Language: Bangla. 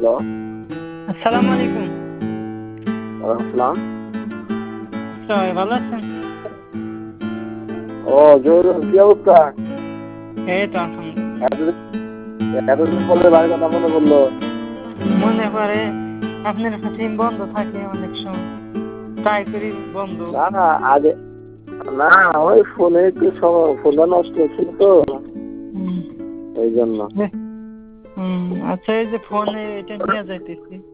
হ্যালো, আসসালামু আলাইকুম। ওয়ালাইকুম আসসালাম। সবাই ভালো আছেন? ও জহিরুল, কি অবস্থা? এই তো আলহামদুলিল্লাহ। এতদিন এতদিন পরে বাড়ির কথা মনে পড়লো। মনে পড়ে, আপনার সিম বন্ধ থাকে অনেক সময়, ট্রাই করি বন্ধ। না না, আগে না, ওই ফোনে একটু ফোনটা নষ্ট হচ্ছিল তো, হুম, এই জন্য। আচ্ছা, এই যে ফোনে এটা নিয়ে যাইতেছি,